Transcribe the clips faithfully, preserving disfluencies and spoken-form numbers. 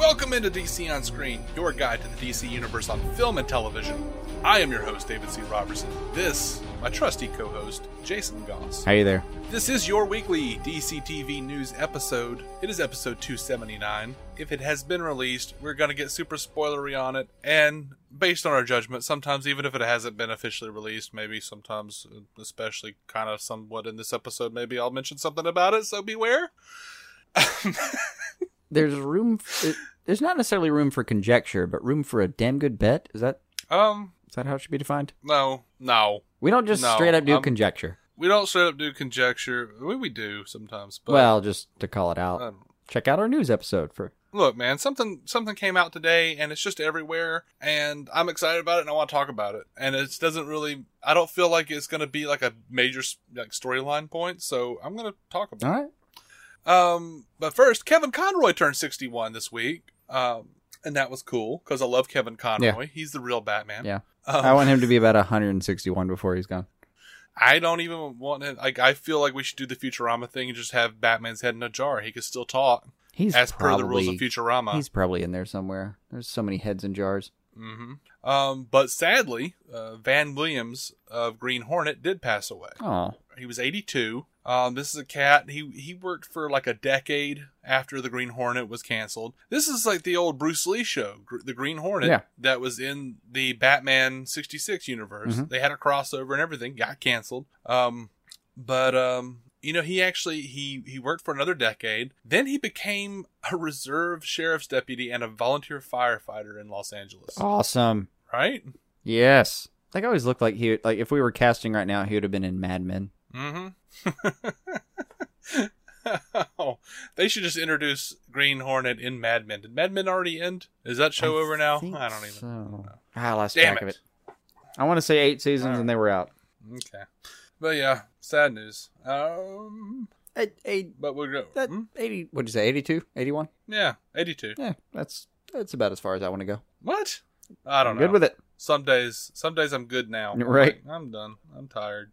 Welcome into D C On Screen, your guide to the D C Universe on film and television. I am your host, David C. Robertson. This, my trusty co-host, Jason Goss. Hey there. This is your weekly D C T V news episode. It is episode two seventy-nine. If it has been released, we're going to get super spoilery on it, and based on our judgment, sometimes even if it hasn't been officially released, maybe sometimes, especially kind of somewhat in this episode, maybe I'll mention something about it, so beware. There's room, for, there's not necessarily room for conjecture, but room for a damn good bet? Is that, Um, is that how it should be defined? no, no. We don't just No, straight up do um, conjecture. We don't straight up do conjecture. We, we do sometimes, but Well, just to call it out. um, Check out our news episode for... look, man, something something came out today, and it's just everywhere, and I'm excited about it, and I want to talk about it. And it doesn't really, I don't feel like it's going to be like a major like storyline point, so I'm going to talk about All it. right. Um, but first, Kevin Conroy turned sixty-one this week, um, and that was cool because I love Kevin Conroy. Yeah. He's the real Batman. Yeah. Um, I want him to be about one hundred sixty-one before he's gone. I don't even want him. Like, I feel like we should do the Futurama thing and just have Batman's head in a jar. He could still talk He's as probably, per the rules of Futurama. He's probably in there somewhere. There's so many heads in jars. Mm-hmm. Um, but sadly, uh, Van Williams of Green Hornet did pass away. Oh. He was eighty-two. Um, this is a cat. He he worked for like a decade after the Green Hornet was canceled. This is like the old Bruce Lee show, Gr- the Green Hornet, Yeah. that was in the Batman sixty-six universe. Mhm. They had a crossover and everything, got canceled. Um, but um, you know, he actually he he worked for another decade. Then he became a reserve sheriff's deputy and a volunteer firefighter in Los Angeles. Awesome. Right? Yes. Like, I always looked like he, like if we were casting right now, he would have been in Mad Men. Mm-hmm. Oh, they should just introduce Green Hornet in Mad Men. Did Mad Men already end? Is that show I over now? think I don't even so. know. Ah, I lost Damn track of it. it. I want to say eight seasons Alright. and they were out. Okay. But yeah, sad news. Um, Eight, eight, but we'll go. that, Hmm? eighty, what'd you say, eighty-two? eighty-one? Yeah, eighty-two. Yeah, that's that's about as far as I want to go. What? I don't I'm know. good with it. Some days, some days I'm good now. I'm Right. like, I'm done. I'm tired.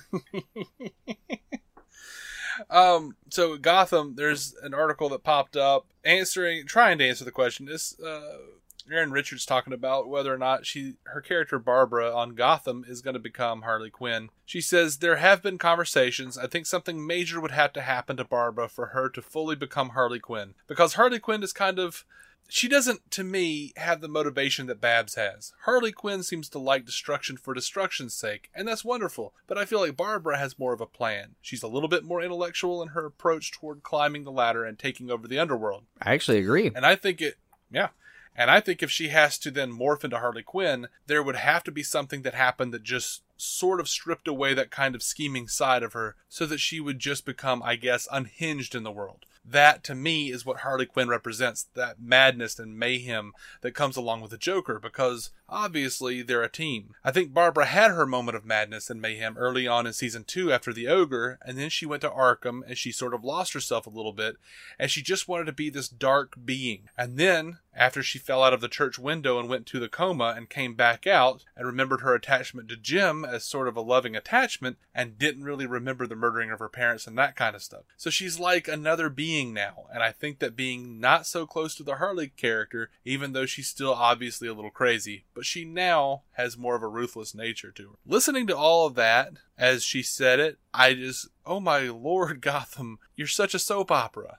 um. So Gotham, there's an article that popped up answering, trying to answer the question. This, uh, Erin Richards talking about whether or not she, her character Barbara on Gotham is going to become Harley Quinn. She says there have been conversations. I think something major would have to happen to Barbara for her to fully become Harley Quinn, because Harley Quinn is kind of. She doesn't, to me, have the motivation that Babs has. Harley Quinn seems to like destruction for destruction's sake, and that's wonderful, but I feel like Barbara has more of a plan. She's a little bit more intellectual in her approach toward climbing the ladder and taking over the underworld. I actually agree. And I think it, yeah. And I think if she has to then morph into Harley Quinn, there would have to be something that happened that just sort of stripped away that kind of scheming side of her so that she would just become, I guess, unhinged in the world. That, to me, is what Harley Quinn represents, that madness and mayhem that comes along with the Joker, because obviously they're a team. I think Barbara had her moment of madness and mayhem early on in season two after the Ogre, and then she went to Arkham and she sort of lost herself a little bit, and she just wanted to be this dark being. And then, after she fell out of the church window and went to the coma and came back out and remembered her attachment to Jim as sort of a loving attachment and didn't really remember the murdering of her parents and that kind of stuff. So she's like another being now, and I think that being not so close to the Harley character, even though she's still obviously a little crazy, but she now has more of a ruthless nature to her. Listening to all of that, as she said it, I just, oh my lord, Gotham, you're such a soap opera.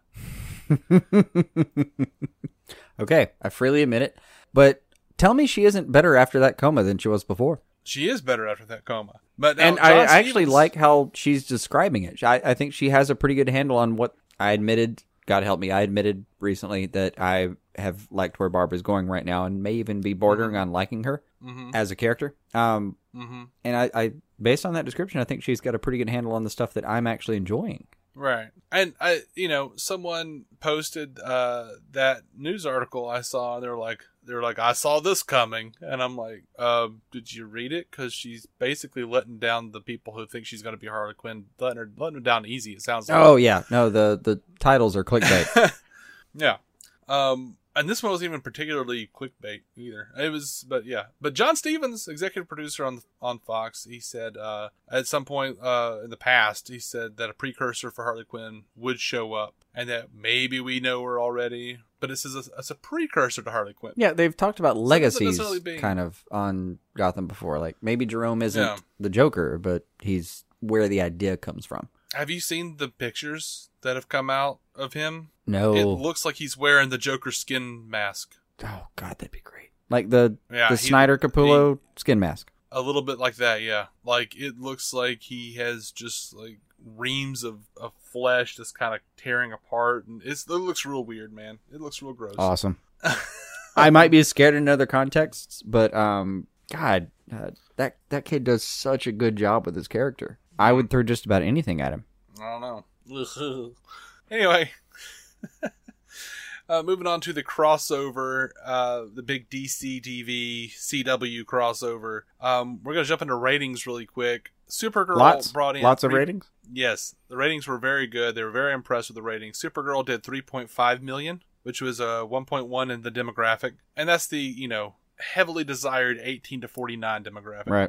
Okay, I freely admit it. But tell me she isn't better after that coma than she was before. She is better after that coma. But now, And John I actually Stevens- like how she's describing it. I, I think she has a pretty good handle on what I admitted, God help me, I admitted recently that I have liked where Barbara's going right now and may even be bordering Mhm. on liking her Mhm. as a character. Um, Mhm. and I, I, based on that description, I think she's got a pretty good handle on the stuff that I'm actually enjoying. Right. And I, you know, someone posted uh, that news article I saw, and they were like, they were like, I saw this coming, and I'm like, uh, did you read it? Because she's basically letting down the people who think she's going to be Harley Quinn, letting her, letting them down easy. It sounds like. Oh yeah, no, the the titles are clickbait. Yeah. Um, And this one wasn't even particularly clickbait either. It was, but yeah. But John Stevens, executive producer on on Fox, he said uh, at some point uh, in the past, he said that a precursor for Harley Quinn would show up, and that maybe we know her already. But this is a, it's a precursor to Harley Quinn. Yeah, they've talked about legacies necessarily being- kind of on Gotham before. Like maybe Jerome isn't Yeah. the Joker, but he's where the idea comes from. Have you seen the pictures that have come out of him? No. It looks like he's wearing the Joker skin mask. Oh God, that'd be great. Like the Yeah, the he- Snyder Capullo skin mask. A little bit like that, yeah. Like, it looks like he has just, like, reams of, of flesh just kind of tearing apart. And it's, it looks real weird, man. It looks real gross. Awesome. I might be scared in other contexts, but um, God, uh, that that kid does such a good job with his character. I would throw just about anything at him. I don't know. Anyway. Uh, moving on to the crossover, uh, the big D C T V C W crossover. Um, we're going to jump into ratings really quick. Supergirl Lots, brought in lots of three- ratings. Yes, the ratings were very good. They were very impressed with the ratings. Supergirl did three point five million, which was a uh, one point one in the demographic, and that's the you know heavily desired eighteen to forty-nine demographic. Right.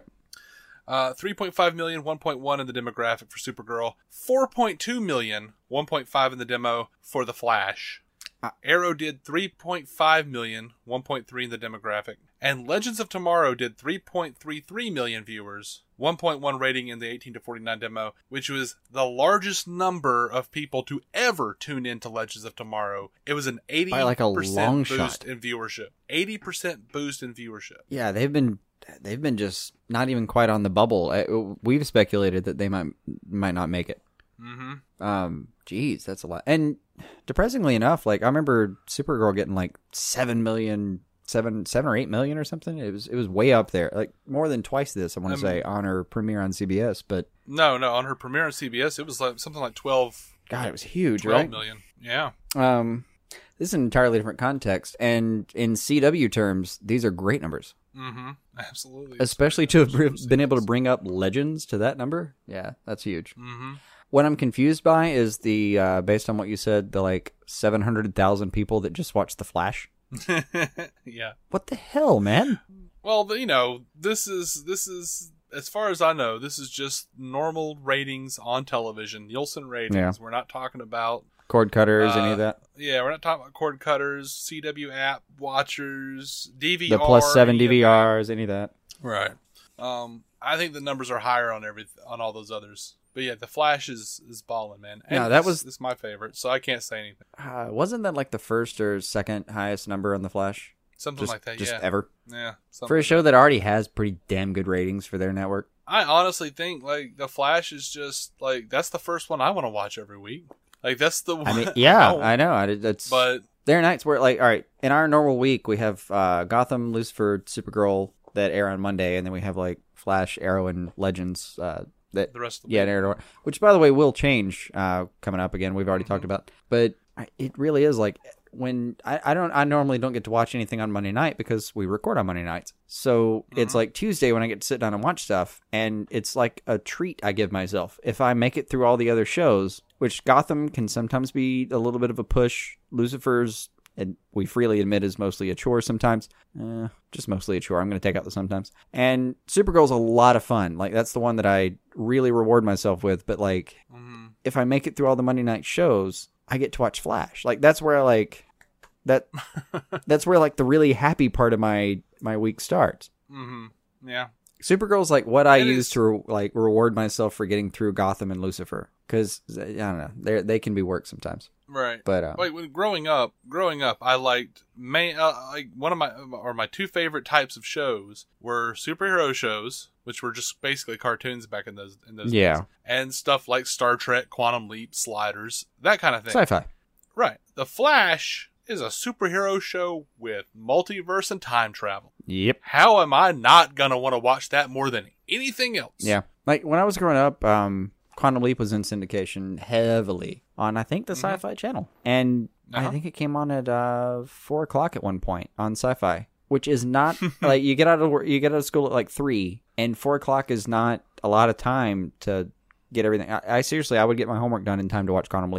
Uh, three point five million, one point one in the demographic for Supergirl, four point two million, one point five in the demo for The Flash. Uh, Arrow did three point five million, one point three in the demographic. And Legends of Tomorrow did three point three three million viewers, one point one rating in the eighteen to forty-nine demo, which was the largest number of people to ever tune into Legends of Tomorrow. It was an eighty percent By like a long boost shot. in viewership. eighty percent boost in viewership. Yeah, they've been they've been just not even quite on the bubble. Uh, We've speculated that they might might not make it. Mm-hmm. Um, geez, that's a lot. And depressingly enough, like I remember Supergirl getting like seven million, seven, seven or eight million or something. It was it was way up there, like more than twice this. I want to Um, say on her premiere on C B S, but No, no, on her premiere on C B S, it was like something like twelve, God, it was huge, twelve right? million. Yeah. Um, this is an entirely different context, and in C W terms, these are great numbers. Mm-hmm. Absolutely. Especially to have br- been able to bring up Legends to that number. Yeah, that's huge. Mm-hmm. What I'm confused by is the, uh, based on what you said, the like seven hundred thousand people that just watched The Flash. Yeah. What the hell, man? Well, the- you know, this is this is as far as I know, this is just normal ratings on television, Nielsen ratings. Yeah. We're not talking about Cord cutters, any Uh, of that? yeah, we're not talking about cord cutters, C W app watchers, D V R, The plus seven any of D V that. Rs, any of that? Right. Um, I think the numbers are higher on every on all those others. But yeah, the Flash is is balling, man. And No, that this- was- this is my favorite, so I can't say anything. Uh, wasn't that like the first or second highest number on The Flash? Something Just, like that, just yeah. ever. Yeah. something For a like show that already has pretty damn good ratings for their network. I honestly think like the Flash is just like that's the first one I want to watch every week. Like that's the one. I mean, yeah, don't- I know. I, that's, but there are nights where, like, all right, in our normal week, we have uh, Gotham, Lucifer, Supergirl that air on Monday, and then we have, like, Flash, Arrow, and Legends that, that the rest of the yeah, week. air to- which, by the way, will change uh, coming up again. We've already Mm-hmm. talked about. But I, it really is, like, when I, I don't, I normally don't get to watch anything on Monday night because we record on Monday nights. So it's Mm-hmm. like Tuesday when I get to sit down and watch stuff, and it's like a treat I give myself. If I make it through all the other shows, which Gotham can sometimes be a little bit of a push, Lucifer's, and we freely admit, is mostly a chore sometimes. Uh, just mostly a chore. I'm going to take out the sometimes. And Supergirl's a lot of fun. Like, that's the one that I really reward myself with. But, like, Mhm. if I make it through all the Monday night shows, I get to watch Flash. Like, that's where I, like, that, that's where, like, the really happy part of my, my week starts. Mhm. Yeah. Supergirl's like what I It use is- to like reward myself for getting through Gotham and Lucifer, because I don't know, they they can be work sometimes. Right. But uh, Like when growing up, growing up, I liked main uh, like one of my or my two favorite types of shows were superhero shows, which were just basically cartoons back in those in those Yeah. days, and stuff like Star Trek, Quantum Leap, Sliders, that kind of thing. sci-fi. Right. The Flash is a superhero show with multiverse and time travel. Yep. How am I not gonna want to watch that more than anything else? Yeah. Like when I was growing up, um, Quantum Leap was in syndication heavily on I think the Mhm. Sci-Fi Channel, and Uh-huh. I think it came on at uh four o'clock at one point on Sci-Fi, which is not like you get out of work, you get out of school at like three, and four o'clock is not a lot of time to get everything. I, I seriously, I would get my homework done in time to watch Quantum Leap.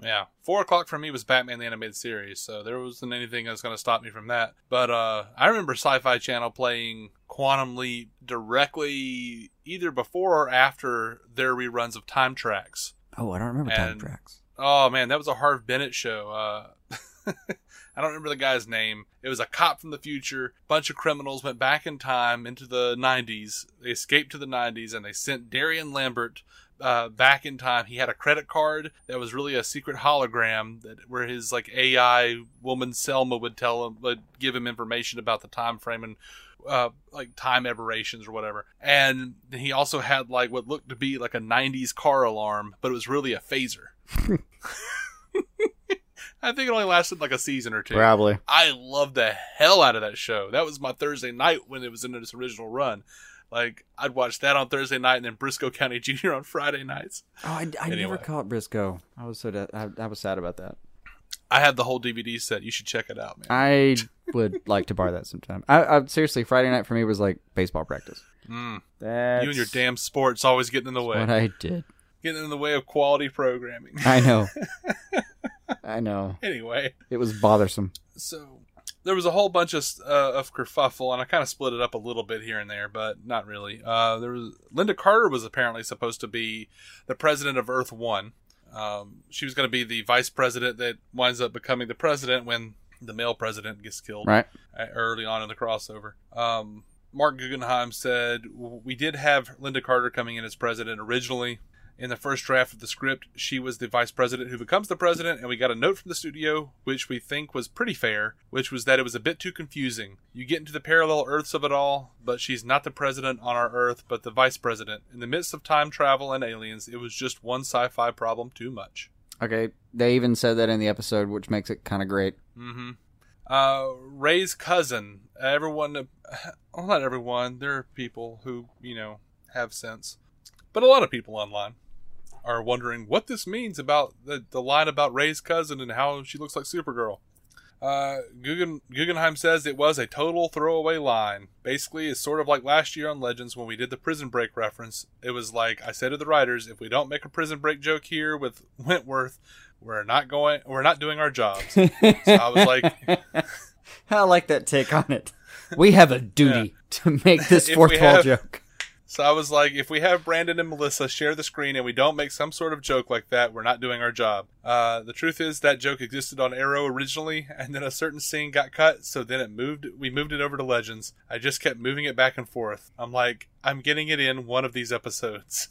Yeah. Four o'clock for me was Batman the Animated Series, so there wasn't anything that was going to stop me from that. But uh, I remember Sci-Fi Channel playing Quantum Leap directly either before or after their reruns of Time Tracks. Oh, I don't remember and, Time Tracks. Oh, man, that was a Harv Bennett show. Uh, I don't remember the guy's name. It was a cop from the future. A bunch of criminals went back in time into the nineties. They escaped to the nineties, and they sent Darian Lambert uh, back in time. He had a credit card that was really a secret hologram that where his like A I woman Selma would tell him, would give him information about the time frame and uh, like time aberrations or whatever. And he also had like what looked to be like a nineties car alarm, but it was really a phaser. I think it only lasted like a season or two. Probably. I loved the hell out of that show. That was my Thursday night when it was in its original run. Like, I'd watch that on Thursday night and then Briscoe County Junior on Friday nights. Oh, I, I anyway. never caught Briscoe. I was so de- I, I was sad about that. I had the whole D V D set. You should check it out, man. I would like to borrow that sometime. I, I seriously, Friday night for me was like baseball practice. Mm. That's You and your damn sports always getting in the way. what I did. Getting in the way of quality programming. I know. I know. Anyway. It was bothersome. So, there was a whole bunch of uh, of kerfuffle, and I kind of split it up a little bit here and there, but not really. Uh, there was Linda Carter was apparently supposed to be the president of Earth One. Um, she was going to be the vice president that winds up becoming the president when the male president gets killed Right. early on in the crossover. Um, Mark Guggenheim said, we did have Linda Carter coming in as president originally. In the first draft of the script, she was the vice president who becomes the president, and we got a note from the studio, which we think was pretty fair, which was that it was a bit too confusing. You get into the parallel Earths of it all, but she's not the president on our Earth, but the vice president. In the midst of time travel and aliens, it was just one sci-fi problem too much. Okay. They even said that in the episode, which makes it kind of great. Mm-hmm. Uh, Ray's cousin. Everyone, well, not everyone. There are people who, you know, have sense. But a lot of people online are wondering what this means about the, the line about Ray's cousin and how she looks like Supergirl. Uh, Guggen, Guggenheim says it was a total throwaway line. Basically, it's sort of like last year on Legends when we did the Prison Break reference. It was like, I said to the writers, if we don't make a Prison Break joke here with Wentworth, we're not going, we're not doing our jobs. So I was like... I like that take on it. We have a duty yeah. to make this fourth wall have, joke. So I was like, if we have Brandon and Melissa share the screen and we don't make some sort of joke like that, we're not doing our job. Uh, the truth is that joke existed on Arrow originally, and then a certain scene got cut, so then it moved. We moved it over to Legends. I just kept moving it back and forth. I'm like, I'm getting it in one of these episodes.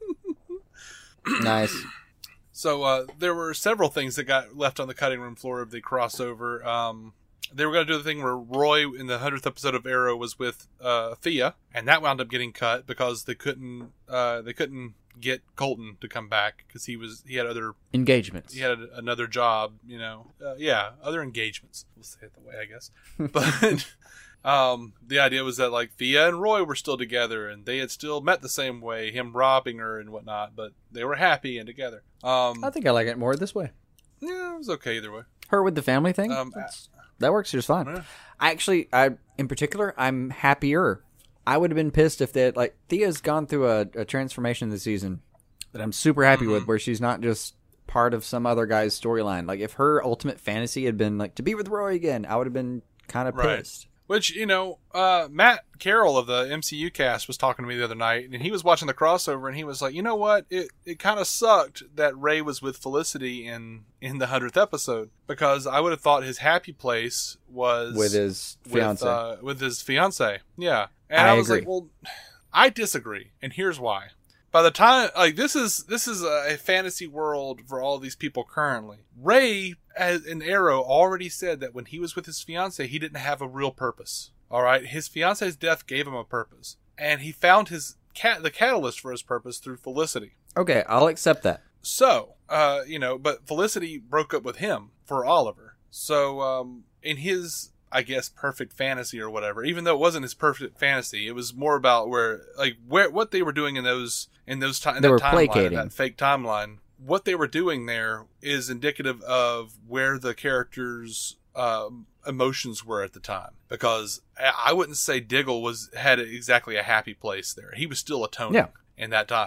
Nice. So uh, there were several things that got left on the cutting room floor of the crossover. Um, They were going to do the thing where Roy in the hundredth episode of Arrow was with uh, Thea, and that wound up getting cut because they couldn't uh, they couldn't get Colton to come back because he was he had other engagements. He had a, another job, you know. Uh, yeah, other engagements. We'll say it the way, I guess. But um, the idea was that like Thea and Roy were still together, and they had still met the same way, him robbing her and whatnot. But they were happy and together. Um, I think I like it more this way. Yeah, it was okay either way. Her with the family thing. Um, That works just fine. Yeah. I actually, I in particular, I'm happier. I would have been pissed if they like Thea's gone through a, a transformation this season that I'm super happy mm-hmm. with, where she's not just part of some other guy's storyline. Like if her ultimate fantasy had been like to be with Roy again, I would have been kind of right. pissed. Which, you know, uh, Matt Carroll of the M C U cast was talking to me the other night, and he was watching the crossover, and he was like, you know what? It it kind of sucked that Ray was with Felicity in, in the hundredth episode, because I would have thought his happy place was... With his fiancé. With, uh, with his fiancé, yeah. And I, I was agree. like, well, I disagree, and here's why. By the time, like, this is this is a fantasy world for all these people currently. Ray, as an Arrow, already said that when he was with his fiancée, he didn't have a real purpose. All right, his fiancée's death gave him a purpose, and he found his cat the catalyst for his purpose through Felicity. Okay, I'll accept that. So, uh, you know, but Felicity broke up with him for Oliver. So, um, in his, I guess, perfect fantasy or whatever, even though it wasn't his perfect fantasy, it was more about where, like, where what they were doing in those in those ti- in they that were timeline, placating. that fake timeline. What they were doing there is indicative of where the characters' um, emotions were at the time, because I wouldn't say Diggle was had exactly a happy place there. He was still atoning yeah. in that time.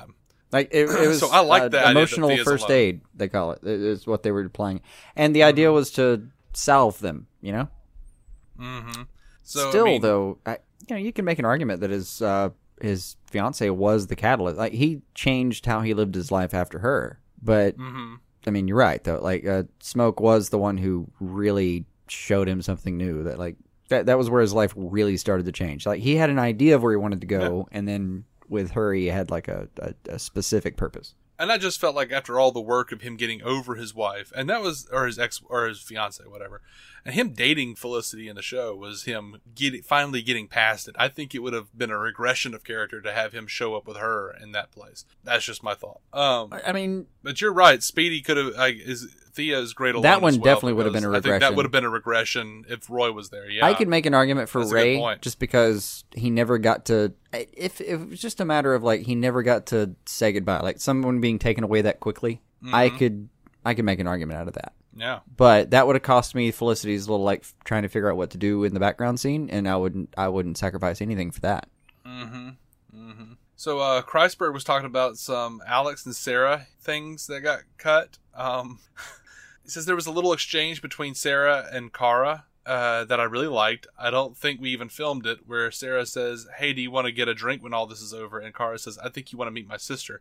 Like it, it was So I like uh, that idea that emotional Thea's first alone. aid. They call it. Is what they were playing, and the idea was to salve them. You know. Mm-hmm. So Still, I mean, though, I, you know, you can make an argument that his uh, his fiance was the catalyst. Like he changed how he lived his life after her. But mm-hmm. I mean, you're right though. Like uh, Smoke was the one who really showed him something new. That like that that was where his life really started to change. Like he had an idea of where he wanted to go, yeah. and then with her, he had like a, a, a specific purpose. And I just felt like after all the work of him getting over his wife, and that was, or his ex, or his fiance, whatever, and him dating Felicity in the show was him getting, finally getting past it. I think it would have been a regression of character to have him show up with her in that place. That's just my thought. Um, I mean, but you're right. Speedy could have, like, is Thea is great alone that one as well, definitely would have been a I think regression. that would have been a regression if Roy was there. Yeah, I could make an argument for That's a good Ray point. just because he never got to. If, if it was just a matter of like he never got to say goodbye, like someone being taken away that quickly, Mm-hmm. I could I could make an argument out of that. Yeah. But that would have cost me Felicity's little like trying to figure out what to do in the background scene, and I wouldn't I wouldn't sacrifice anything for that. Mm-hmm. Mm-hmm. So uh, Kreisberg was talking about some Alex and Sarah things that got cut. Um, he says there was a little exchange between Sarah and Kara uh, that I really liked. I don't think we even filmed it, where Sarah says, "Hey, do you want to get a drink when all this is over?" And Kara says, "I think you want to meet my sister."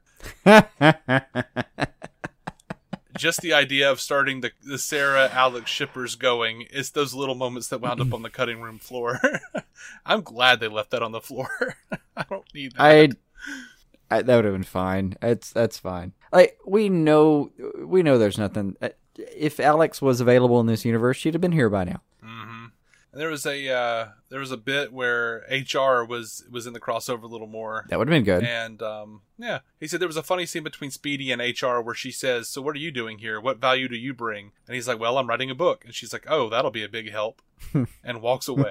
Just the idea of starting the, the Sarah Alex shippers going, it's those little moments that wound up on the cutting room floor. I'm glad they left that on the floor. I don't need that. I, I that would have been fine. It's that's fine. Like we know we know there's nothing. If Alex was available in this universe, she'd have been here by now. Mm-hmm. And there was a uh, there was a bit where H R was was in the crossover a little more. That would have been good. And um, yeah, he said there was a funny scene between Speedy and H R where she says, "So what are you doing here? What value do you bring?" And he's like, "Well, I'm writing a book." And she's like, "Oh, that'll be a big help," and walks away.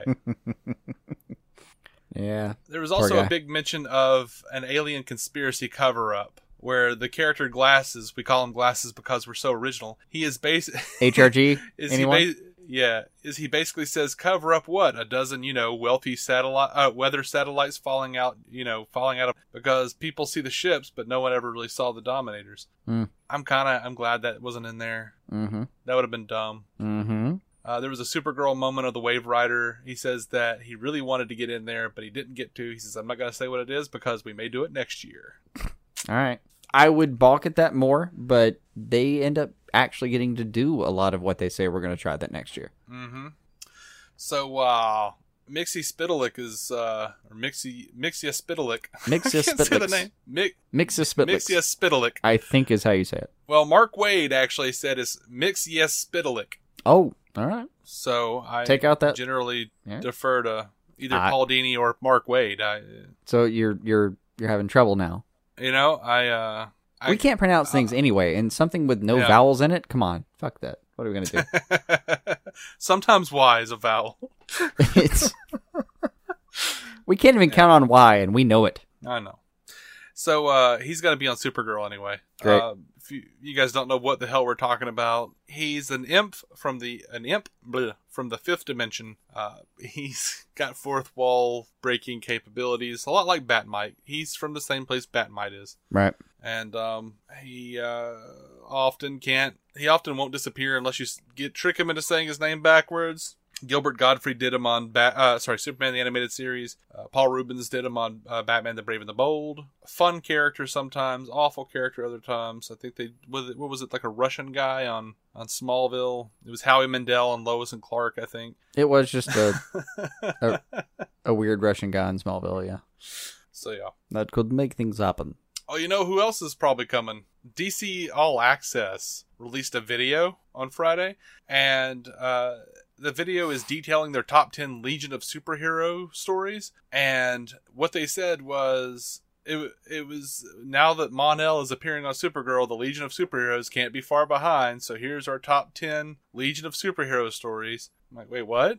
Yeah. There was also a big mention of an alien conspiracy cover-up where the character Glasses, we call him Glasses because we're so original, he is basically... H R G? is Anyone? He ba- yeah. Is he basically says, cover up what? A dozen, you know, wealthy satellite, uh, weather satellites falling out, you know, falling out of... Because people see the ships, but no one ever really saw the Dominators. Mm. I'm kind of... I'm glad that wasn't in there. Mm-hmm. That would have been dumb. Mm-hmm. Uh, there was a Supergirl moment of the Wave Rider. He says that he really wanted to get in there, but he didn't get to. He says, I'm not going to say what it is because we may do it next year. All right. I would balk at that more, but they end up actually getting to do a lot of what they say we're going to try that next year. Mm-hmm. So, uh, Mixie Spitalik is, uh, or Mixie, Mixia Spitalik. Mixia I can't say the Spitalik. name. Mi- Mixia Spitalik. Mixia Spitalik. I think is how you say it. Well, Mark Wade actually said it's Mixia Spitalik. Oh, all right. So, I Take out that. generally Yeah. defer to either I- Paul Dini or Mark Wade. I, So you're you're you're having trouble now. you know, I, uh, I, We can't pronounce things anyway, and something with no Yeah. vowels in it. Come on, fuck that. What are we gonna do? Sometimes Y is a vowel. It's we can't even count on Y, and we know it. I know. So uh, he's going to be on Supergirl anyway. Great. Uh, if you, you guys don't know what the hell we're talking about, he's an imp from the an imp bleh, from the fifth dimension. Uh, he's got fourth wall breaking capabilities, a lot like Batmite. He's from the same place Batmite is. Right. And um, he uh, often can't. He often won't disappear unless you s- get trick him into saying his name backwards. Gilbert Godfrey did him on Bat. Uh, sorry, Superman the Animated Series. Uh, Paul Rubens did him on uh, Batman the Brave and the Bold. Fun character sometimes, awful character other times. I think they was it, what was it like a Russian guy on on Smallville? It was Howie Mandel and Lois and Clark, I think. It was just a a, a weird Russian guy in Smallville. Yeah, So yeah. that could make things happen. Oh, you know who else is probably coming? D C All Access released a video on Friday, and uh, the video is detailing their top ten Legion of Superhero stories. And what they said was, it it was now that Mon-El is appearing on Supergirl, the Legion of Superheroes can't be far behind. So here's our top ten Legion of Superhero stories. I'm like, wait, what?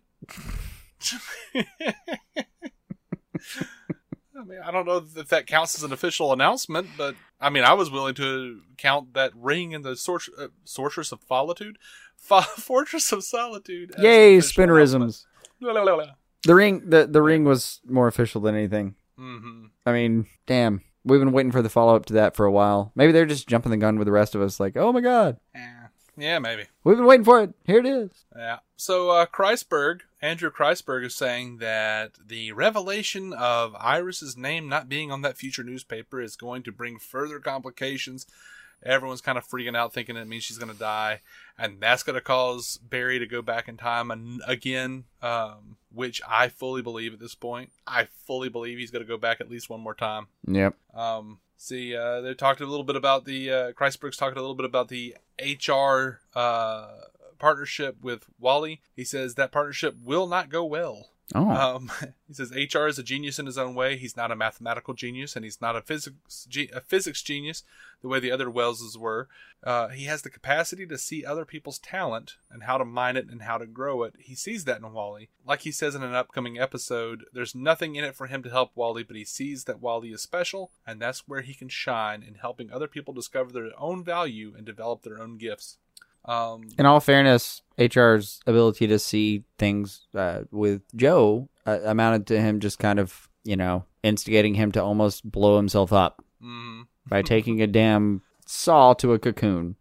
I mean, I don't know if that counts as an official announcement, but I mean, I was willing to count that ring in the Sor- uh, Sorceress of Solitude, Fa- Fortress of Solitude. as Yay, an official spinnerisms. announcement. La, la, la, la. The ring, the the ring was more official than anything. Mhm. I mean, damn. we've been waiting for the follow up to that for a while. Maybe they're just jumping the gun with the rest of us. Like, oh my god, Yeah, yeah, maybe. we've been waiting for it. Here it is. Yeah. So uh, Kreisberg, Andrew Kreisberg is saying that the revelation of Iris's name not being on that future newspaper is going to bring further complications. Everyone's kind of freaking out, thinking it means she's going to die, and that's going to cause Barry to go back in time and again, um, which I fully believe at this point. I fully believe he's going to go back at least one more time. Yep. Um, see, uh, they talked a little bit about the uh, Kreisberg's talked a little bit about the H R uh, partnership with Wally. He says that partnership will not go well. Oh. Um, he says H R is a genius in his own way. He's not a mathematical genius, and he's not a physics ge- a physics genius the way the other Welleses were. Uh, he has the capacity to see other people's talent and how to mine it and how to grow it. He sees that in Wally. Like he says in an upcoming episode, there's nothing in it for him to help Wally, but he sees that Wally is special, and that's where he can shine in helping other people discover their own value and develop their own gifts. Um, In all fairness, H R's ability to see things uh, with Joe uh, amounted to him just kind of, you know, instigating him to almost blow himself up mm, by taking a damn saw to a cocoon.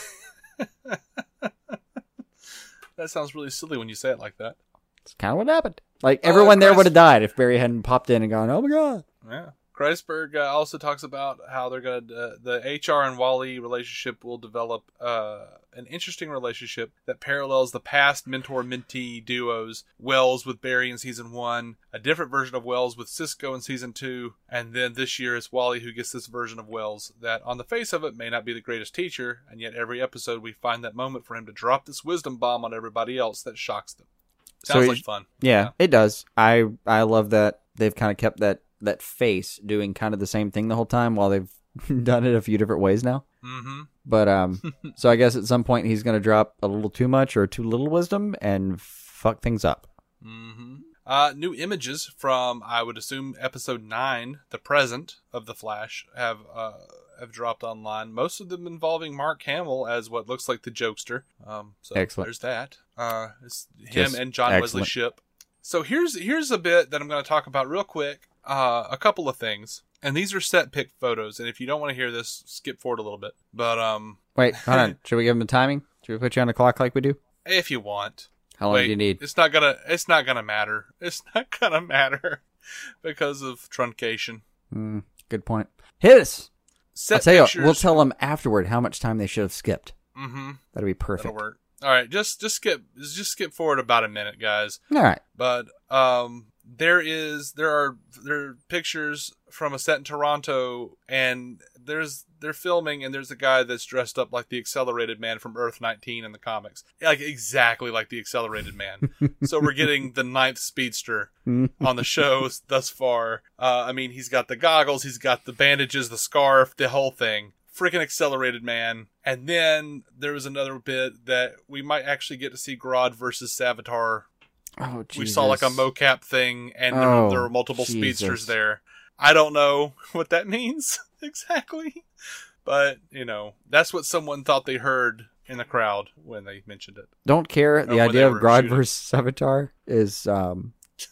that sounds really silly when you say it like that. It's kind of what happened. Like, everyone Uh, there Chris- would have died if Barry hadn't popped in and gone, oh my god. Yeah. Kreisberg uh, also talks about how they're going to, uh, the H R and Wally relationship will develop uh, an interesting relationship that parallels the past mentor-mentee duos, Wells with Barry in season one, a different version of Wells with Cisco in season two, and then this year it's Wally who gets this version of Wells that on the face of it may not be the greatest teacher, and yet every episode we find that moment for him to drop this wisdom bomb on everybody else that shocks them. Sounds So like he's- fun. Yeah, Yeah. it does. I I love that they've kind of kept that, that face doing kind of the same thing the whole time while they've done it a few different ways now. Mm-hmm. But um, so I guess at some point he's going to drop a little too much or too little wisdom and fuck things up. Mm-hmm. Uh, new images from, I would assume, episode nine, the present of The Flash, have uh, have dropped online. Most of them involving Mark Hamill as what looks like the jokester. Um, so Excellent. there's that. Uh, it's him Just and John Wesley excellent. Shipp. So here's here's a bit that I'm going to talk about real quick. Uh, a couple of things, and these are set pick photos. And if you don't want to hear this, skip forward a little bit. But um, Wait, hold on. Should we give him the timing? Should we put you on the clock like we do? if you want. How long Wait, do you need? It's not gonna. It's not gonna matter. It's not gonna matter because of truncation. Mm, good point. Hit us. Set I'll tell you, what, pictures. we'll tell them afterward how much time they should have skipped. Mm-hmm. That'd be perfect. That'll work. All right, just just skip just skip forward about a minute, guys. All right. But um, there is there are there are pictures from a set in Toronto, and there's they're filming, and there's a guy that's dressed up like the Accelerated Man from Earth nineteen in the comics, like exactly like the Accelerated Man. So we're getting the ninth speedster on the show thus far. Uh, I mean, he's got the goggles, he's got the bandages, the scarf, the whole thing. Freaking Accelerated Man. And then there was another bit that we might actually get to see Grodd versus Savitar. Oh, Jesus. We saw like a mocap thing, and there, Oh, were, there were multiple Jesus. speedsters there. I don't know what that means exactly, but you know, that's what someone thought they heard in the crowd when they mentioned it. Don't care. The when idea they of were Grodd shooting. versus Savitar is, um,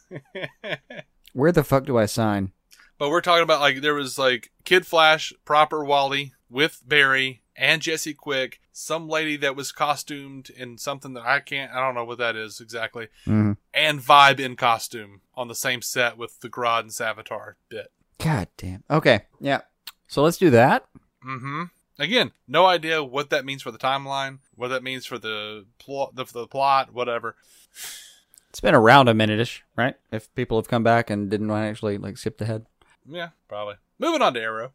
where the fuck do I sign? But we're talking about like there was like Kid Flash, proper Wally with Barry and Jesse Quick, some lady that was costumed in something that I can't, I don't know what that is exactly, Mm-hmm. and Vibe in costume on the same set with the Grodd and Savitar bit. God damn. Okay. Yeah. So let's do that. Mm-hmm. Again, no idea what that means for the timeline, what that means for the plot, the, the plot, whatever. It's been around a minute-ish, right? If people have come back and didn't actually like skip ahead. Yeah, probably. Moving on to Arrow.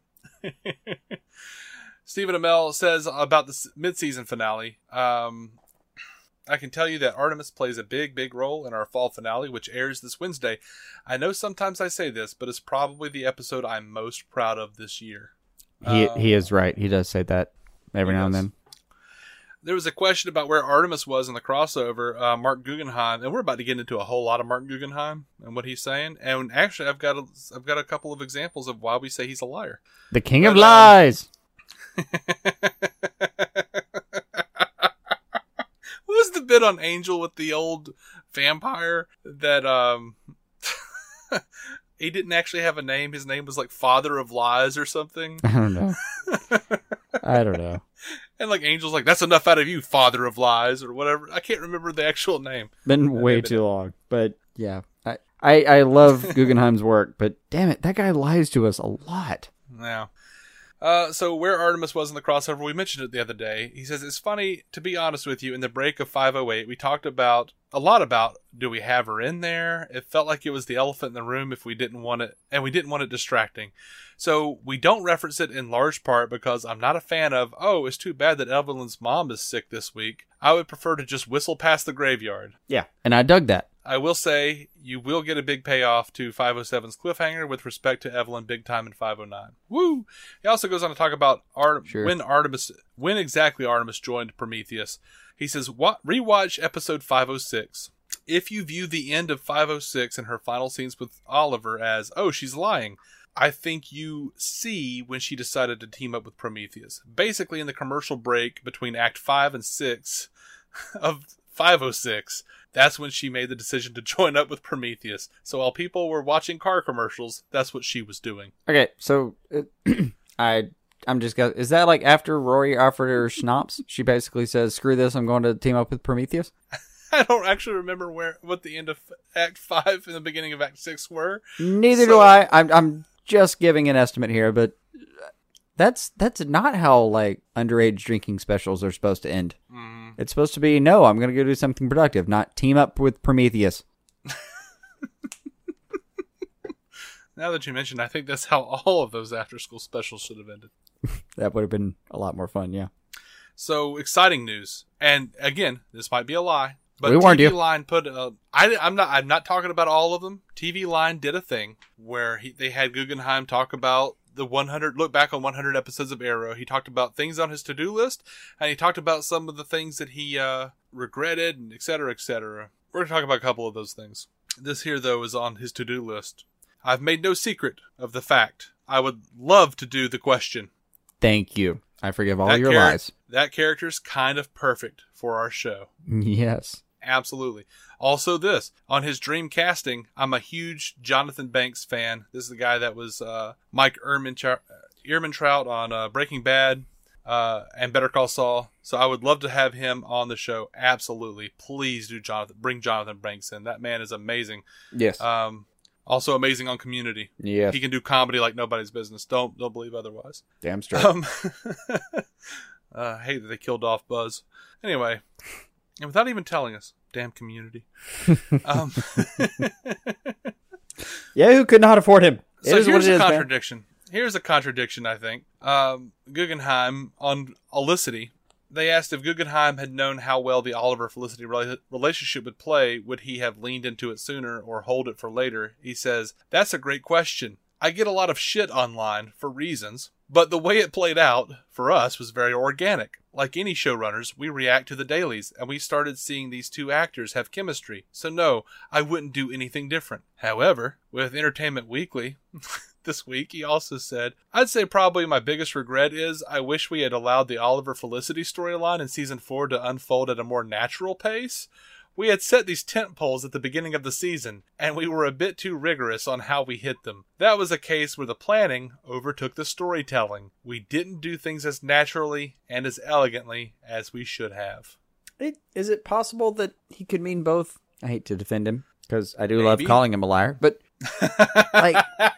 Stephen Amell says about the mid-season finale, um, I can tell you that Artemis plays a big, big role in our fall finale, which airs this Wednesday. I know sometimes I say this, but it's probably the episode I'm most proud of this year. He Uh, he is right. He does say that every he now and does. then. There was a question about where Artemis was in the crossover, uh, Mark Guggenheim, and we're about to get into a whole lot of Mark Guggenheim and what he's saying. And actually, I've got a, I've got a couple of examples of why we say he's a liar. The King But, of um, Lies. What was the bit on Angel with the old vampire that um he didn't actually have a name. His name was like Father of Lies or something. I don't know. I don't know. And like Angel's like, that's enough out of you, Father of Lies, or whatever. I can't remember the actual name. Been way been too long. But yeah, I, I, I love Guggenheim's work, but damn it, that guy lies to us a lot. Yeah. Uh, so where Artemis was in the crossover, we mentioned it the other day. He says, it's funny, to be honest with you, in the break of five oh eight, we talked about, a lot about, do we have her in there? It felt like it was the elephant in the room if we didn't want it, and we didn't want it distracting. So we don't reference it in large part because I'm not a fan of, oh, it's too bad that Evelyn's mom is sick this week. I would prefer to just whistle past the graveyard. Yeah, and I dug that. I will say, you will get a big payoff to five oh seven's cliffhanger with respect to Evelyn big time in five oh nine. Woo! He also goes on to talk about Art- sure. when Artemis, when exactly Artemis joined Prometheus. He says, what, rewatch episode five oh six. If you view the end of five oh six and her final scenes with Oliver as, oh, she's lying, I think you see when she decided to team up with Prometheus. Basically, in the commercial break between Act five and six of five oh six, that's when she made the decision to join up with Prometheus. So while people were watching car commercials, that's what she was doing. Okay, so uh, I, I'm just gonna, is that like after Rory offered her schnapps? She basically says, screw this, I'm going to team up with Prometheus? I don't actually remember where what the end of Act five and the beginning of Act six were. Neither so. do I. I'm, I'm just giving an estimate here, but that's that's not how like underage drinking specials are supposed to end. Mm. It's supposed to be, no, I'm going to go do something productive, not team up with Prometheus. Now that you mentioned, I think that's how all of those after-school specials should have ended. That would have been a lot more fun, yeah. So, exciting news. And, again, this might be a lie. But we warned T V you. Line put, uh, I, I'm not, I'm not talking about all of them. T V Line did a thing where he, they had Guggenheim talk about the one hundred, look back on one hundred episodes of Arrow. He talked about things on his to-do list, and he talked about some of the things that he uh, regretted, and et cetera, et cetera. We're going to talk about a couple of those things. This here, though, is on his to-do list. I've made no secret of the fact I would love to do the question. Thank you. I forgive all that your char- lies. That character's kind of perfect for our show. Yes. Absolutely. Also this, on his dream casting, I'm a huge Jonathan Banks fan. This is the guy that was uh, Mike Ehrmantraut, Ehrmantraut on uh, Breaking Bad uh, and Better Call Saul. So I would love to have him on the show. Absolutely. Please do Jonathan, bring Jonathan Banks in. That man is amazing. Yes. Um, also amazing on Community. Yes. He can do comedy like nobody's business. Don't don't believe otherwise. Damn straight. Um, uh, I hate that they killed off Buzz. Anyway. And without even telling us, damn Community. um, yeah, who could not afford him? It so is here's what it a is, contradiction. Man. Here's a contradiction, I think. Um, Guggenheim, on Olicity, they asked if Guggenheim had known how well the Oliver-Felicity rela- relationship would play, would he have leaned into it sooner or hold it for later? He says, that's a great question. I get a lot of shit online for reasons, but the way it played out for us was very organic. Like any showrunners, we react to the dailies, and we started seeing these two actors have chemistry. So no, I wouldn't do anything different. However, with Entertainment Weekly this week, he also said, I'd say probably my biggest regret is I wish we had allowed the Oliver Felicity storyline in season four to unfold at a more natural pace. We had set these tent poles at the beginning of the season, and we were a bit too rigorous on how we hit them. That was a case where the planning overtook the storytelling. We didn't do things as naturally and as elegantly as we should have. It, is it possible that he could mean both? I hate to defend him, because I do Maybe. love calling him a liar, but like,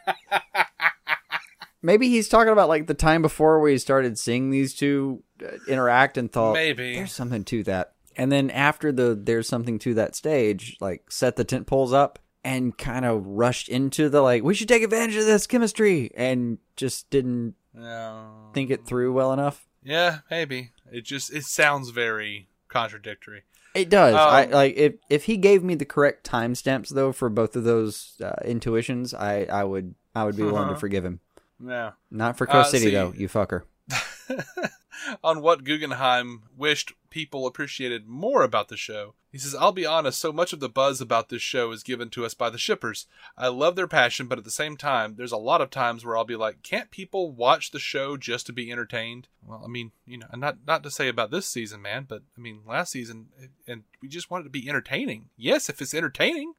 maybe he's talking about like the time before we started seeing these two interact and thought, maybe there's something to that. And then after the there's something to that stage, like set the tent poles up and kind of rushed into the like, we should take advantage of this chemistry and just didn't no. think it through well enough. Yeah, maybe. It just, it sounds very contradictory. It does. Um, I like if if he gave me the correct timestamps though for both of those uh, intuitions, I, I would I would be willing to forgive him. Yeah. Not for Coast Uh, City see- though, you fucker. On what Guggenheim wished people appreciated more about the show. He says, I'll be honest, so much of the buzz about this show is given to us by the shippers. I love their passion, but at the same time, there's a lot of times where I'll be like, can't people watch the show just to be entertained? Well, I mean, you know, not not to say about this season, man, but I mean, last season, and we just wanted to be entertaining. Yes, if it's entertaining.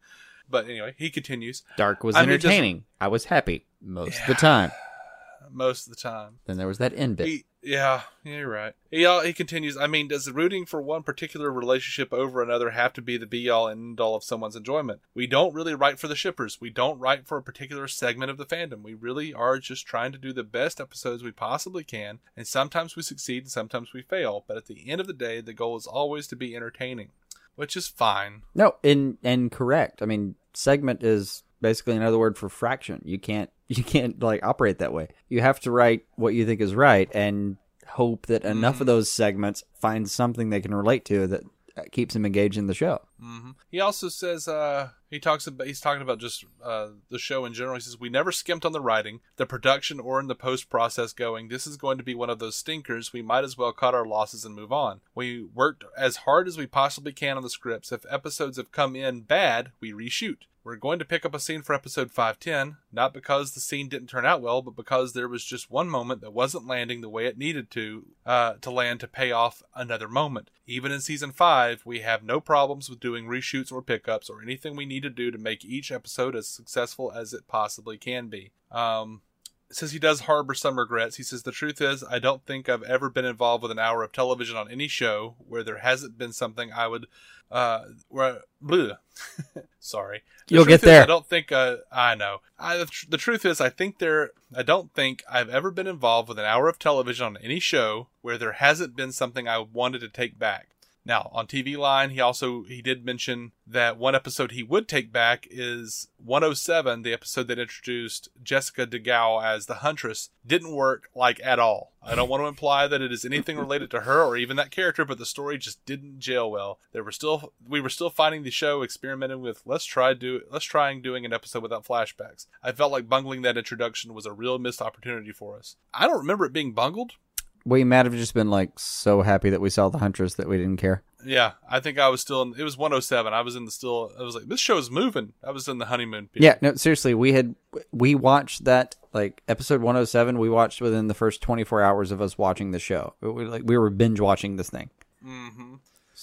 But anyway, he continues. Dark was I mean, entertaining. just- I was happy most Yeah. of the time. Most of the time. Then there was that end bit. He, yeah, yeah, you're right. He, uh, he continues, I mean, does rooting for one particular relationship over another have to be the be-all and end-all of someone's enjoyment? We don't really write for the shippers. We don't write for a particular segment of the fandom. We really are just trying to do the best episodes we possibly can, and sometimes we succeed and sometimes we fail. But at the end of the day, the goal is always to be entertaining, which is fine. No, and and correct. I mean, segment is basically another word for fraction. You can't you can't like operate that way. You have to write what you think is right and hope that enough Mm. of those segments find something they can relate to that keeps them engaged in the show. Mm-hmm. He also says uh, he talks about he's talking about just uh, the show in general. He says we never skimped on the writing, the production, or in the post process. Going, this is going to be one of those stinkers. We might as well cut our losses and move on. We worked as hard as we possibly can on the scripts. If episodes have come in bad, we reshoot. We're going to pick up a scene for episode five ten, not because the scene didn't turn out well, but because there was just one moment that wasn't landing the way it needed to uh, to land to pay off another moment. Even in season five, we have no problems with doing reshoots or pickups or anything we need to do to make each episode as successful as it possibly can be. Um, says he does harbor some regrets. He says, the truth is, I don't think I've ever been involved with an hour of television on any show where there hasn't been something I would, uh, where, bleh. Sorry. The You'll truth get there. is, I don't think, uh, I know. I, the, tr- the truth is, I think there, I don't think I've ever been involved with an hour of television on any show where there hasn't been something I wanted to take back. Now, on T V Line, he also, he did mention that one episode he would take back is one oh seven, the episode that introduced Jessica DeGao as the Huntress. Didn't work, like, at all. I don't want to imply that it is anything related to her or even that character, but the story just didn't gel well. There were still, we were still finding the show experimenting with, let's try do, let's trying doing an episode without flashbacks. I felt like bungling that introduction was a real missed opportunity for us. I don't remember it being bungled. We might have just been like so happy that we saw the Huntress that we didn't care. Yeah, I think I was still in, it was one oh seven. I was in the still, I was like, this show's moving. I was in the honeymoon period. Yeah, no, seriously, we had, we watched that, like, episode one oh seven, we watched within the first twenty-four hours of us watching the show. We, like, we were binge watching this thing. Mm-hmm.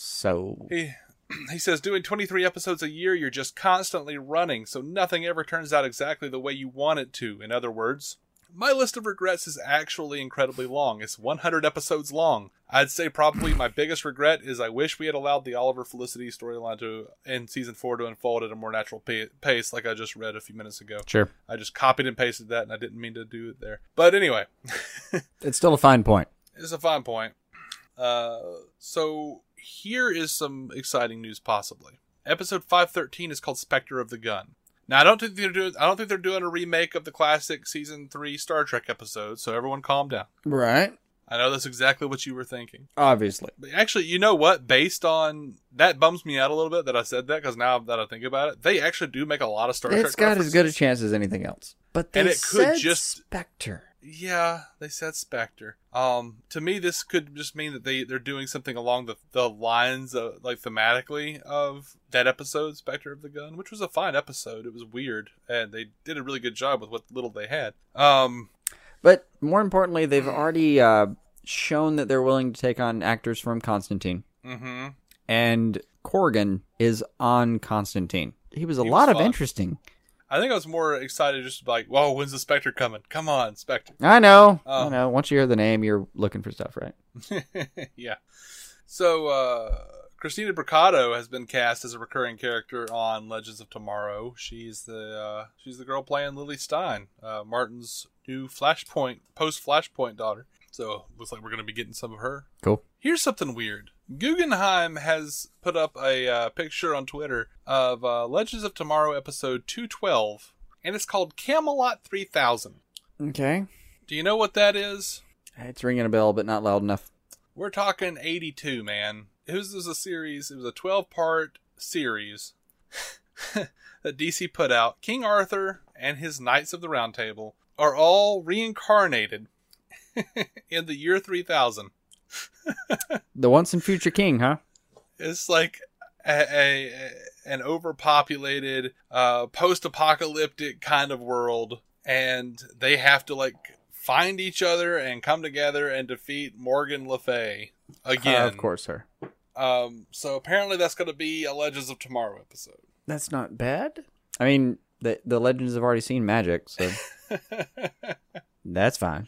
So. He, he says, doing twenty-three episodes a year, you're just constantly running, so nothing ever turns out exactly the way you want it to. In other words, my list of regrets is actually incredibly long. It's one hundred episodes long. I'd say probably my biggest regret is I wish we had allowed the Oliver Felicity storyline to in season four to unfold at a more natural pa- pace, like I just read a few minutes ago. Sure. I just copied and pasted that, and I didn't mean to do it there. But anyway, It's still a fine point. it's a fine point. Uh, so here is some exciting news, possibly. Episode five thirteen is called Spectre of the Gun. Now, I don't think they're doing. I don't think they're doing a remake of the classic season three Star Trek episode. So everyone, calm down. Right. I know that's exactly what you were thinking. Obviously. But actually, you know what? Based on that, bums me out a little bit that I said that because now that I think about it, they actually do make a lot of Star Trek. It's got references. as good a chance as anything else. But they And it could said just- Spectre. Yeah, they said Spectre. Um, to me, this could just mean that they they're doing something along the the lines of, like, thematically of that episode, Spectre of the Gun, which was a fine episode. It was weird, and they did a really good job with what little they had. Um, But more importantly, they've already uh, shown that they're willing to take on actors from Constantine. mm-hmm. And Corrigan is on Constantine. He was a He lot was of fun. interesting. I think I was more excited just like, whoa, when's the Spectre coming? Come on, Spectre. I know. Oh. I know. Once you hear the name, you're looking for stuff, right? Yeah. So, uh, Christina Bricado has been cast as a recurring character on Legends of Tomorrow. She's the uh, she's the girl playing Lily Stein, uh, Martin's new Flashpoint, post-Flashpoint daughter. So, looks like we're going to be getting some of her. Cool. Here's something weird. Guggenheim has put up a uh, picture on Twitter of uh, Legends of Tomorrow episode two twelve, and it's called Camelot three thousand. Okay. Do you know what that is? It's ringing a bell, but not loud enough. We're talking eighty-two, man. It was, it was a series. It was a twelve-part series that D C put out. King Arthur and his Knights of the Round Table are all reincarnated in the year three thousand. The once and future king, huh? It's like a, a an overpopulated, uh, post-apocalyptic kind of world, and they have to, like, find each other and come together and defeat Morgan Le Fay again. Uh, of course, sir. Um, so apparently that's going to be a Legends of Tomorrow episode. That's not bad. I mean, the the Legends have already seen magic, so that's fine.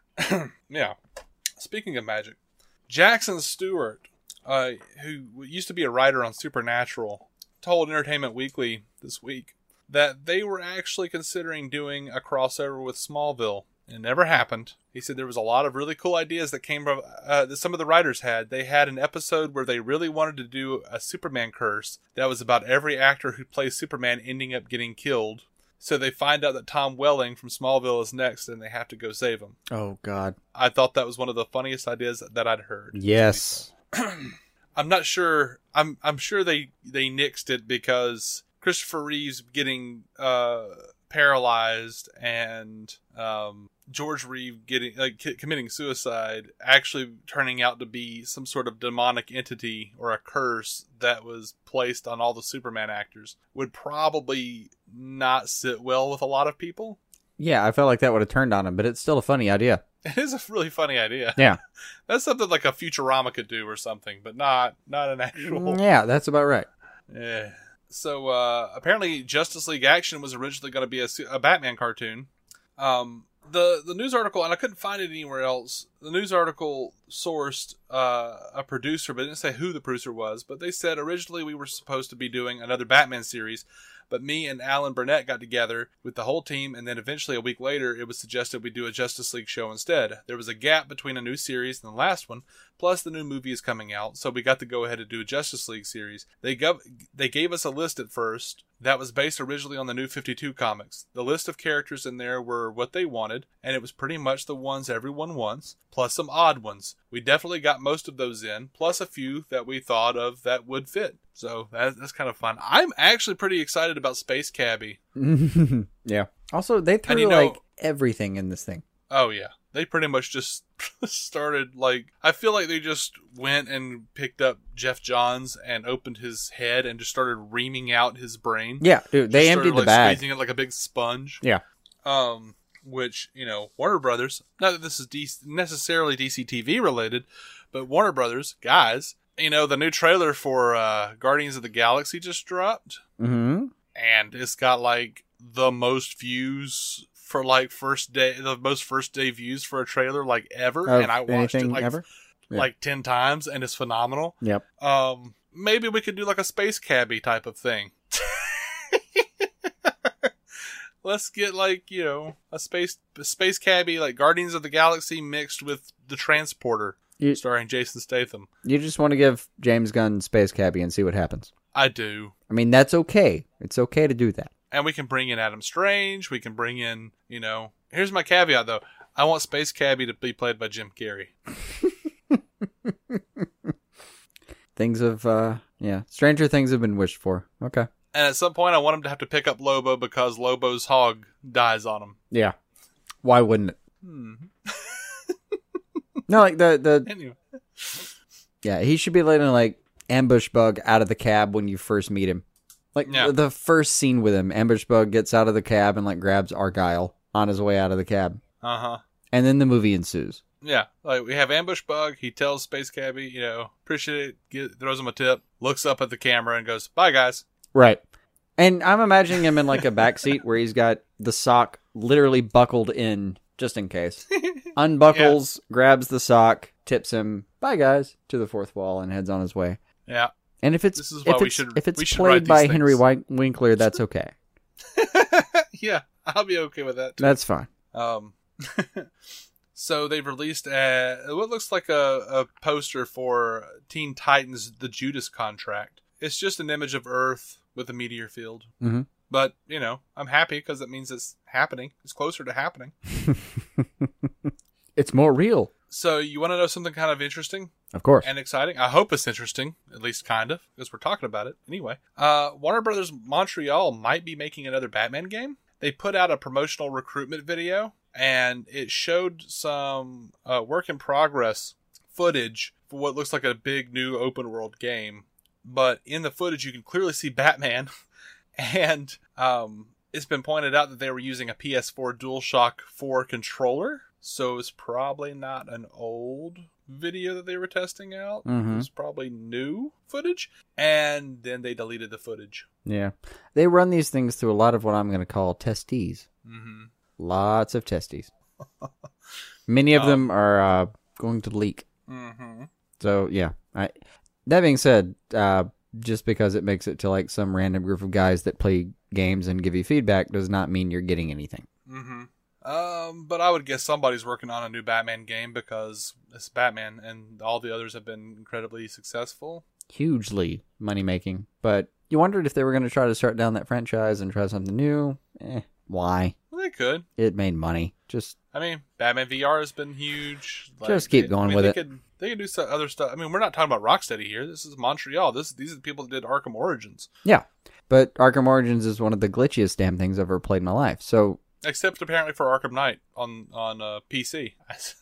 Yeah. Speaking of magic, Jackson Stewart, uh, who used to be a writer on Supernatural, told Entertainment Weekly this week that they were actually considering doing a crossover with Smallville. It never happened. He said there was a lot of really cool ideas that came from uh, that some of the writers had. They had an episode where they really wanted to do a Superman curse that was about every actor who plays Superman ending up getting killed. So they find out that Tom Welling from Smallville is next, and they have to go save him. Oh, God. I thought that was one of the funniest ideas that I'd heard. Yes. I'm not sure. I'm I'm sure they, they nixed it because Christopher Reeves getting uh, paralyzed and um, George Reeves getting like c- committing suicide actually turning out to be some sort of demonic entity or a curse that was placed on all the Superman actors would probably not sit well with a lot of people. Yeah, I felt like that would have turned on him, but it's still a funny idea. It is a really funny idea. Yeah. That's something like a Futurama could do or something, but not not an actual... Yeah, that's about right. Yeah. So, uh, apparently Justice League Action was originally going to be a, a Batman cartoon. Um, the, the news article, and I couldn't find it anywhere else, the news article sourced uh, a producer, but it didn't say who the producer was, but they said originally we were supposed to be doing another Batman series, but me and Alan Burnett got together with the whole team, and then eventually a week later, it was suggested we do a Justice League show instead. There was a gap between a new series and the last one, plus the new movie is coming out, so we got to go ahead and do a Justice League series. They gov- they gave us a list at first that was based originally on the New fifty-two comics. The list of characters in there were what they wanted, and it was pretty much the ones everyone wants, plus some odd ones. We definitely got most of those in, plus a few that we thought of that would fit. So that, that's kind of fun. I'm actually pretty excited about Space Cabbie. Yeah. Also, they threw you know, like everything in this thing. Oh, yeah. They pretty much just started like, I feel like they just went and picked up Jeff Johns and opened his head and just started reaming out his brain. Yeah, dude, they just emptied started, the like, bag. Squeezing it like a big sponge. Yeah. Um, which, you know, Warner Brothers, not that this is D- necessarily D C T V related, but Warner Brothers, guys, you know, the new trailer for uh, Guardians of the Galaxy just dropped. Mm-hmm. And it's got like the most views for like first day, the most first day views for a trailer like ever. Of and I watched it like, ever? Yeah. like ten times and it's phenomenal. Yep. Um, maybe we could do like a Space Cabbie type of thing. Let's get like, you know, a space a Space Cabbie like Guardians of the Galaxy mixed with The Transporter, You, starring Jason Statham. you just want to give James Gunn Space Cabbie and see what happens. I do. I mean, that's okay. It's okay to do that. And we can bring in Adam Strange. We can bring in, you know... Here's my caveat, though. I want Space Cabbie to be played by Jim Carrey. Things have, uh, yeah, stranger things have been wished for. Okay. And at some point, I want him to have to pick up Lobo because Lobo's hog dies on him. Yeah. Why wouldn't it? Hmm. No, like the, the, Anyway. yeah, he should be letting, like, Ambush Bug out of the cab when you first meet him. Like, Yeah. the, the first scene with him, Ambush Bug gets out of the cab and, like, grabs Argyle on his way out of the cab. Uh-huh. And then the movie ensues. Yeah. Like, we have Ambush Bug. He tells Space Cabbie, you know, appreciate it, get, throws him a tip, looks up at the camera and goes, bye, guys. Right. And I'm imagining him in, like, a back seat where he's got the sock literally buckled in, just in case. Unbuckles, yeah. Grabs the sock, tips him, bye, guys, to the fourth wall and heads on his way. Yeah. And if it's This is why if we it's, should- if it's we should played write by these Henry things. Win- Winkler, that's okay. Yeah. I'll be okay with that, too. That's fine. Um, so they've released a, what looks like a, a poster for Teen Titans: The Judas Contract. It's just an image of Earth with a meteor field. Mm-hmm. But, you know, I'm happy because it means it's happening. It's closer to happening. It's more real. So you want to know something kind of interesting Of course. and exciting? I hope it's interesting, at least kind of, because we're talking about it. Anyway, uh, Warner Brothers Montreal might be making another Batman game. They put out a promotional recruitment video, and it showed some uh, work in progress footage for what looks like a big new open world game. But in the footage, you can clearly see Batman, and um, it's been pointed out that they were using a P S four DualShock four controller. So it's probably not an old video that they were testing out. Mm-hmm. It was probably new footage. And then they deleted the footage. Yeah. They run these things through a lot of what I'm going to call testes. Mm-hmm. Lots of testes. Many of um, them are uh, going to leak. Mm-hmm. So, yeah. I, that being said, uh, just because it makes it to like some random group of guys that play games and give you feedback does not mean you're getting anything. Mm-hmm. Um, but I would guess somebody's working on a new Batman game because it's Batman and all the others have been incredibly successful. Hugely money-making. But you wondered if they were going to try to start down that franchise and try something new. Eh, why? Well, they could. It made money. Just I mean, Batman V R has been huge. Like, Just keep they- going I mean, with they it. Could, they could do some other stuff. I mean, we're not talking about Rocksteady here. This is Montreal. This These are the people that did Arkham Origins. yeah. But Arkham Origins is one of the glitchiest damn things I've ever played in my life. So Except apparently for Arkham Knight on, on uh, P C.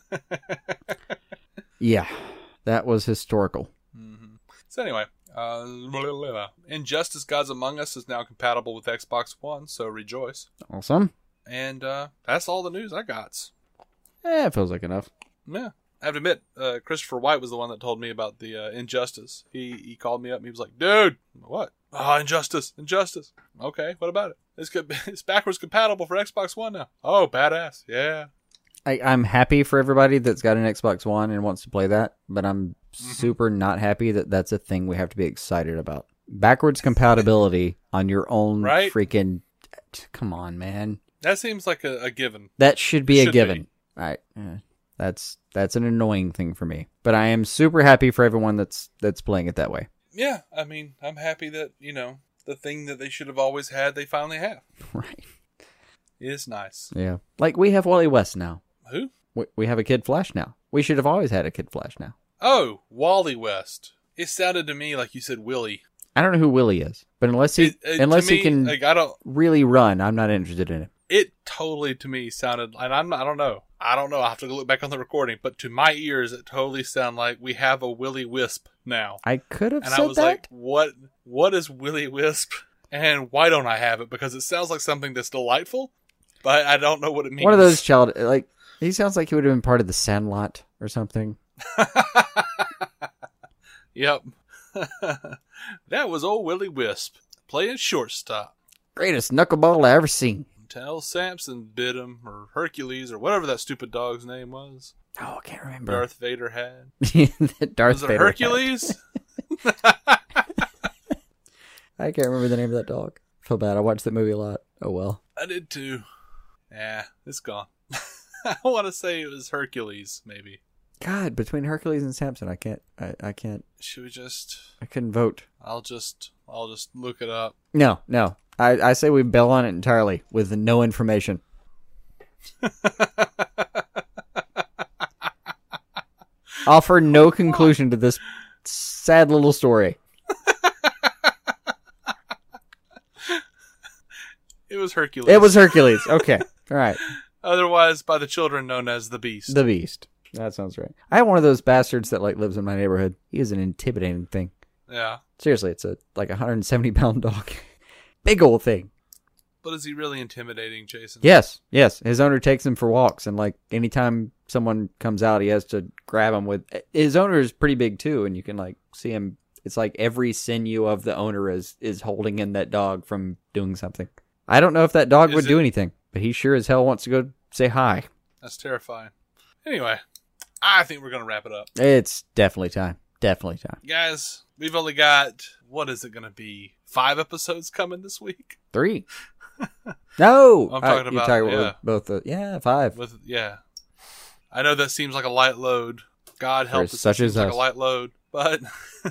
yeah, that was historical. Mm-hmm. So anyway, uh, blah, blah, blah. Injustice Gods Among Us is now compatible with Xbox One, so rejoice. Awesome. And uh, that's all the news I got. Eh, it feels like enough. Yeah. I have to admit, uh, Christopher White was the one that told me about the uh, Injustice. He he called me up and he was like, dude, what? Oh, Injustice, Injustice. Okay, what about it? It's, co- it's backwards compatible for Xbox One now. Oh, badass. Yeah. I, I'm happy for everybody that's got an Xbox One and wants to play that, but I'm Mm-hmm. super not happy that that's a thing we have to be excited about. Backwards compatibility on your own Right? freaking... Come on, man. That seems like a, a given. That should be It a should given. All right. eh, That's that's an annoying thing for me. But I am super happy for everyone that's that's playing it that way. Yeah, I mean, I'm happy that, you know, the thing that they should have always had, they finally have. Right. It is nice. Yeah. Like, we have Wally West now. Who? We, we have a Kid Flash now. We should have always had a Kid Flash now. Oh, Wally West. It sounded to me like you said Willie. I don't know who Willie is, but unless he It- it- to unless he me, can like, I don't. really run, I'm not interested in it. It totally to me sounded, and I'm not, I don't know. I don't know. I have to look back on the recording, but to my ears, it totally sounded like we have a Willy Wisp now. I could have And said I was that. like, what? What is Willy Wisp? And why don't I have it? Because it sounds like something that's delightful, but I don't know what it means. One of those child like he sounds like he would have been part of the Sandlot or something. Yep. That was old Willy Wisp playing shortstop. Greatest knuckleball I ever seen. Until Samson bit him, or Hercules, or whatever that stupid dog's name was. Oh, I can't remember. Darth Vader had. That Darth Was it Vader Hercules? had. I can't remember the name of that dog. I feel bad. I watched that movie a lot. Oh well. I did too. Yeah, it's gone. I want to say it was Hercules, maybe. God, between Hercules and Samson, I can't. I, I can't. Should we just? I couldn't vote. I'll just. I'll just look it up. No, no. I, I say we bail on it entirely with no information. Offer no conclusion to this sad little story. It was Hercules. It was Hercules. Okay. All right. Otherwise, by the children known as the Beast. The Beast. That sounds right. I have one of those bastards that like lives in my neighborhood. He is an intimidating thing. Yeah. Seriously, it's a like a one hundred seventy pound dog. Big old thing. But is he really intimidating, Jason? Yes, yes. His owner takes him for walks, and like anytime someone comes out, he has to grab him with. His owner is pretty big too, and you can like see him. It's like every sinew of the owner is is holding in that dog from doing something. I don't know if that dog Is would it- do anything, but he sure as hell wants to go say hi. That's terrifying. Anyway, I think we're going to wrap it up. It's definitely time. Definitely time. Guys, we've only got, what is it going to be? Five episodes coming this week? Three. No, I'm Uh, talking you're about, talking yeah. with both. The, yeah, five. With Yeah. I know that seems like a light load. God help For us. such it as seems like us. a light load. But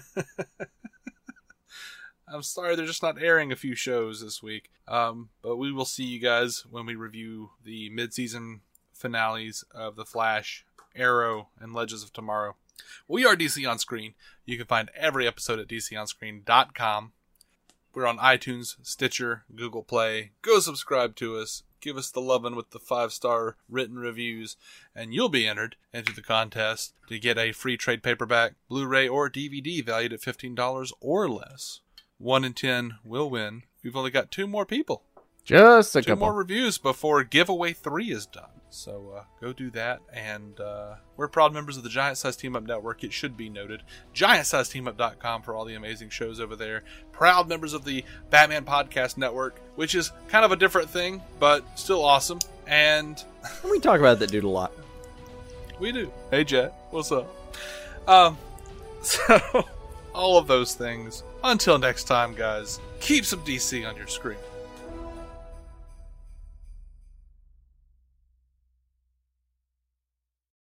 I'm sorry they're just not airing a few shows this week. Um, but we will see you guys when we review the mid-season finales of The Flash, Arrow, and Legends of Tomorrow. We are D C On Screen. You can find every episode at d c on screen dot com. We're on iTunes, Stitcher, Google Play. Go subscribe to us. Give us the lovin' with the five-star written reviews, and you'll be entered into the contest to get a free trade paperback, Blu-ray, or D V D valued at fifteen dollars or less. One in ten will win. We've only got two more people. Just a Two couple. more reviews before giveaway three is done. So uh, go do that. And uh, we're proud members of the Giant Size Team Up Network. It should be noted. giant size team up dot com for all the amazing shows over there. Proud members of the Batman Podcast Network, which is kind of a different thing, but still awesome. And we talk about that dude a lot. We do. Hey, Jet. What's up? Um, so, all of those things. Until next time, guys, keep some D C on your screen.